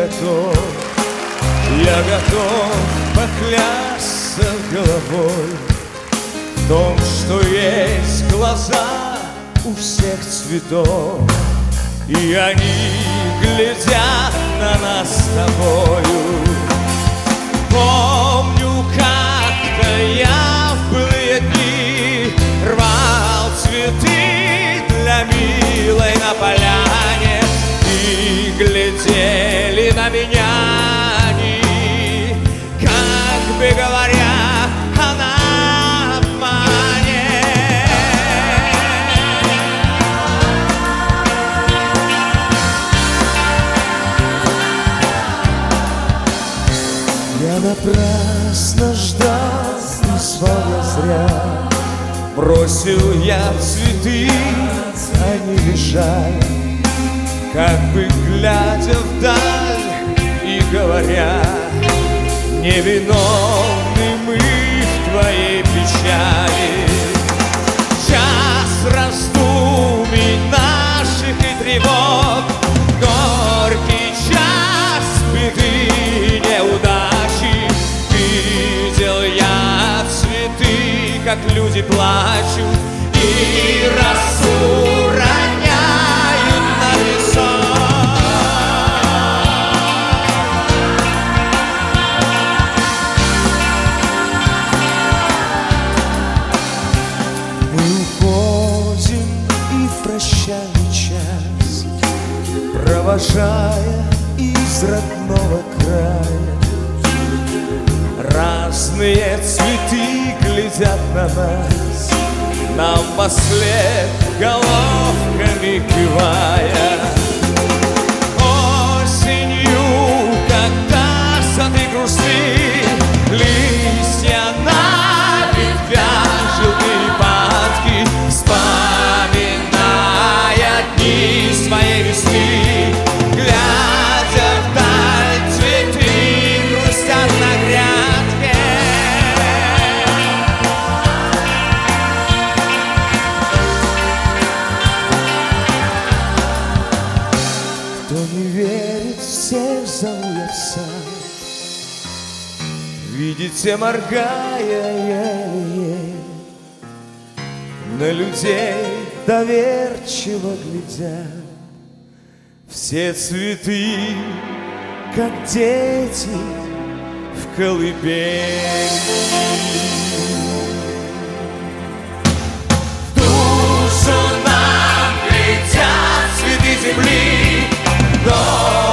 готов поклясться головой в том, что есть глаза у всех цветов, и они глядят на нас с тобою. Помню, как-то я в былые дни рвал цветы для милой на поляне, и глядели на меня они, как бы говоря, она обманет. Я напрасно ждал, и звал я зря. Бросил я цветы, они лежали, как бы глядя вдаль и говоря: невиновны мы в твоей печали. Час раздумий наших и тревог, горький час беды и неудачи. Видел я цветы, как люди плачут, и росу роняют на песок. Мы уходим и в прощальный час, провожая из родного края. Разные цветы глядят на нас, нам вслед головками кивая. Осенью, когда сады грустны, листья на ветвях желтые падки, вспоминая дни своей весны, глядя вдаль, цветы грустят на грядке. Кто не верит, всех зову я в сад. Видите, моргая еле-еле, на людей доверчиво глядя, все цветы, как дети в колыбели. В душу нам летят цветы земли, но